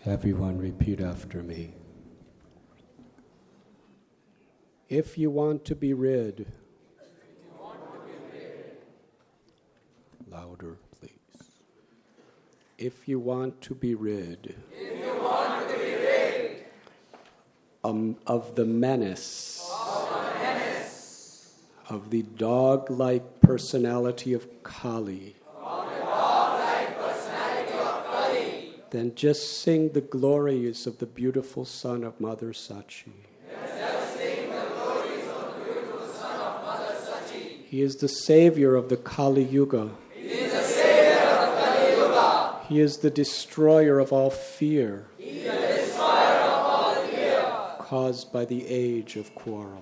Everyone repeat after me. If you want to be rid, louder please. If you want to be rid, of the menace, of the dog-like personality of Kali, then just sing the glories of the beautiful son of Mother Sachi. He is the savior of the Kali Yuga. He is the destroyer of all fear. Caused by the age of quarrel.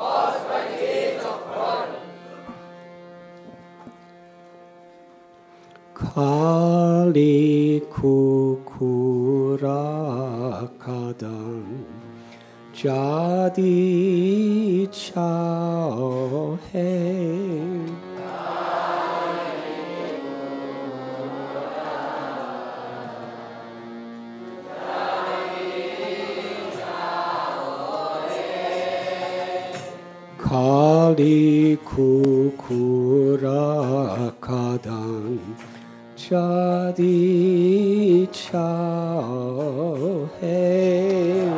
Kali kukura kadam jadi chao hai. Kali kukura kadam jadi chao hai.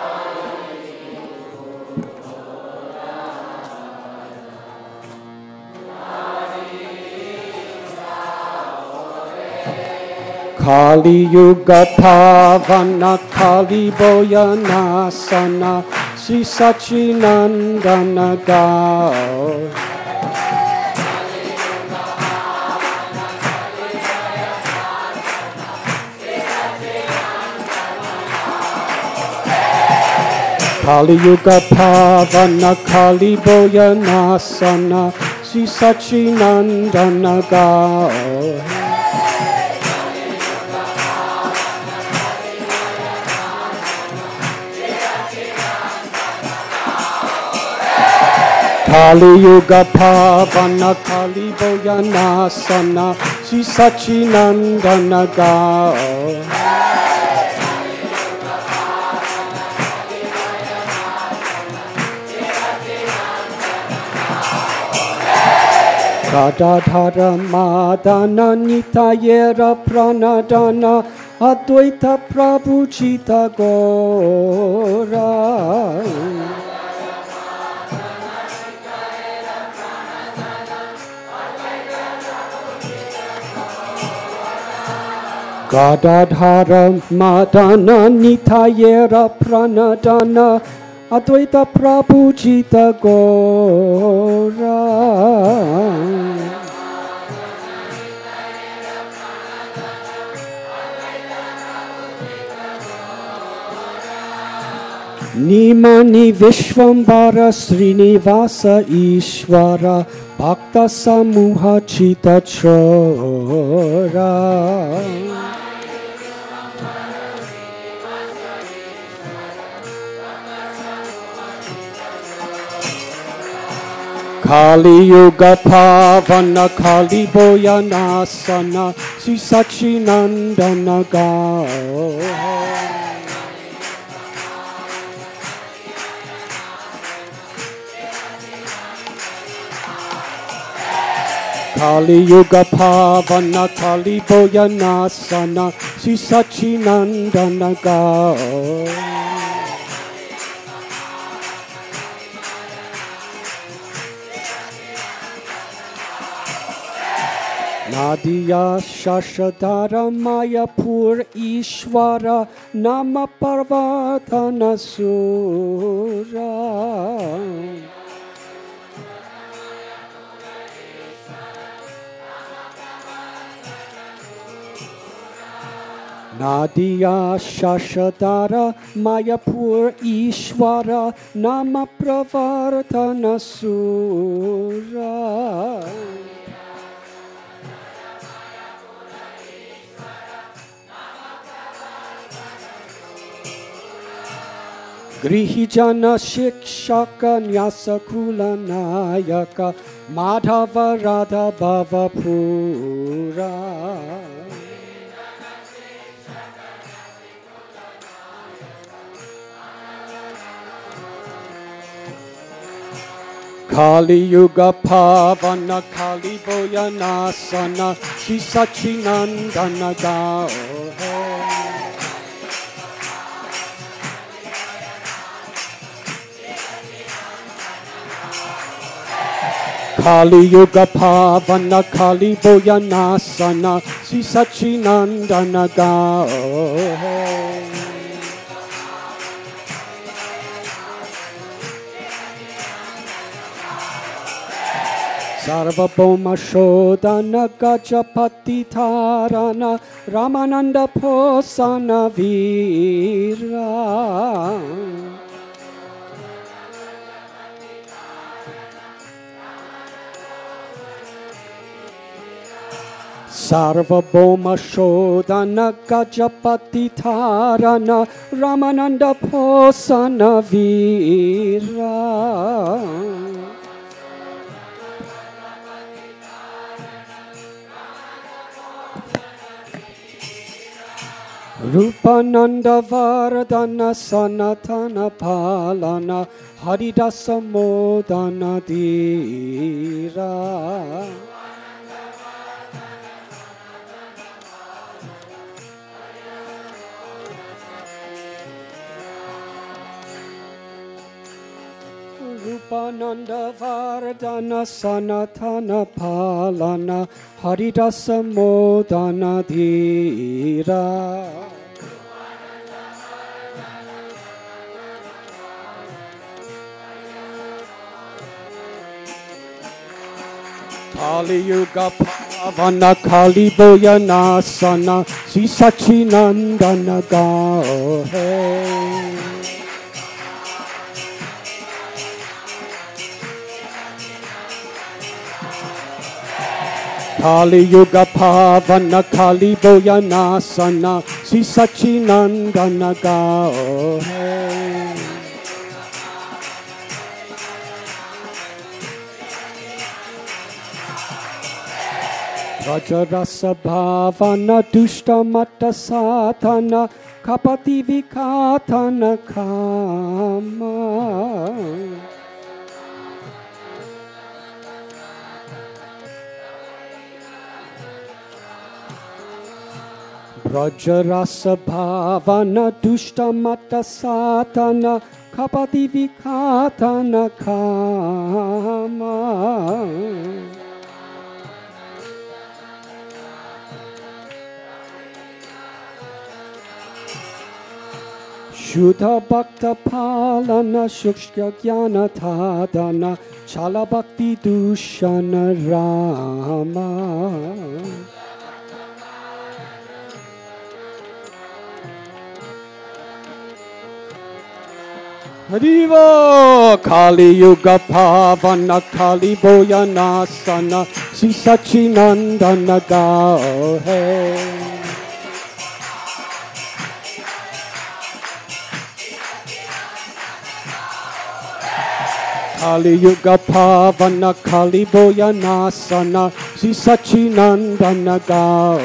Kali Yuga Pavana Kali Boyanasana Sri Sachinandana Gao. Kali Yuga Pavana Kali Boyanasana Sri Sachinandana Gao. Kali Yuga Pavana Kali Boyanasana Sri Sachinandana Gao. Gadadhara Madana Nitayera Pranadana Advaita Prabhuchita Gora. Gadadhara Madana Nitayera Pranadana Advaita Prabhuchita Gora. Nimani Vishwambara Srinivasa Ishvara Bhakta Samuha Chita Chora. Kali Yuga Pavana Kali Boyanasana Sri Sachinandana Gao. Kali Yuga Pavana Kali Boyanasana Sri Sachinandana Gao. Nadia Shashadara Mayapur Ishvara Nama Parvatana Sura. Nadia Shashadara Mayapur Ishvara Nama Pravartana Sura. Grihijana Shikshaka Nyasakula Nayaka Madhava Radha Bhava Pura. Kali Yuga Pavana Kali Boyanasana Sri Sachinandana Gao Kali Yuga Pavana Kali Boyanasana Sri Sachinandana Gao Sarvabhauma Shodana Gajapati Tarana Ramananda Posana Vira Sarvabhauma Shodana Gajapati Tarana Ramananda Posana Vira Rupananda Vardana Sanatana Palana Haridasa Modana Dira Rupananda Vardana Sanatana Palana Haridasa Modana Dhira Kali Yuga Pavana Kali Boyanasana Sri Sachinandana Gao Kali Yuga Pavana Kali Boyanasana Sri Sachinandana Gao Rajarasa Bhavana Dushta Mata Satana Kapati Vikatana Kama Rajarasa Bhavana Dushta Mata Satana Kapati Vikatana Kama Shuddha Bhakta Palana Shukshya Jnana Tadana Chala Bhakti Dushana Rama Hariva Kali Yuga Pavana Kali Boyanasana Sri Sachinandana Gao Kali Yuga Pavana Kali Boyanasana Sri Sachinandana Gao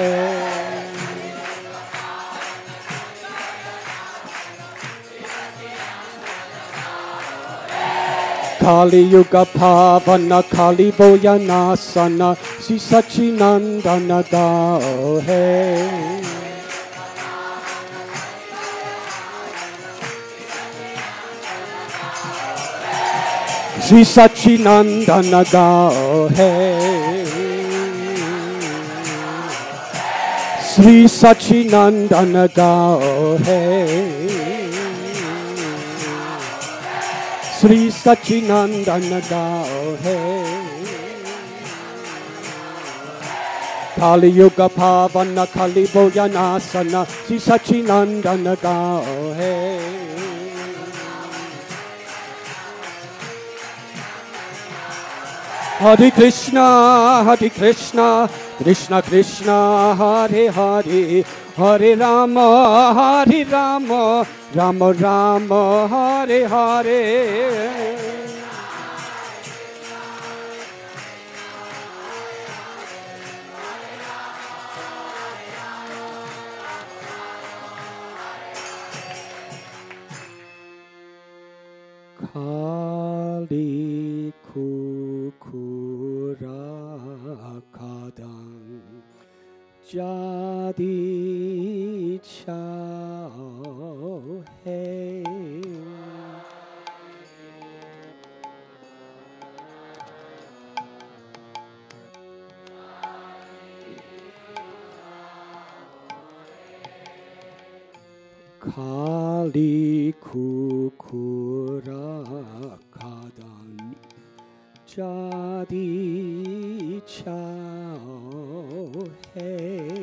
Kali Yuga Pavana Kali Boyanasana Sri Sachinandana Gao Sri Sachinandana Gao Sri Sachinandana Gao Sri Sachinandana Gao Kali Yuga Pavana Kali Boyanasana Sri Sachinandana Gao Hare Krishna, Krishna Krishna, Hare Hare, Hare Rama, Rama Rama, Hare Hare. Kali Jadi Chao Hai. Kali Kukura Kadan Jadi Chao Hai.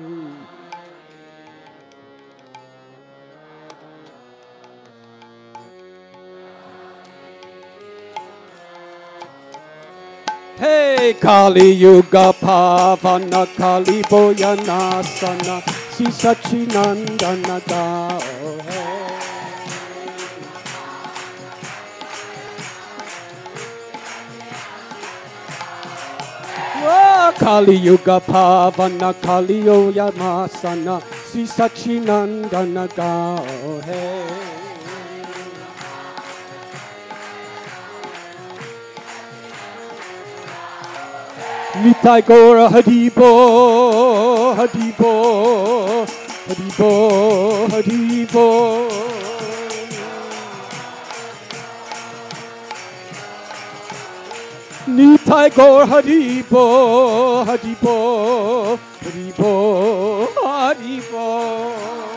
Hey Kali Yuga Pavana Kali Boyanasana Si Sachinandana Dao Hai. Kali Yuga Pavana Kali Yamasana Si Sachinandana Dao Hai. Nitai Gora Hadibo, Hadibo, Hadibo, Hadibo. Nitai Gora Hadibo, Hadibo, Hadibo, Hadibo.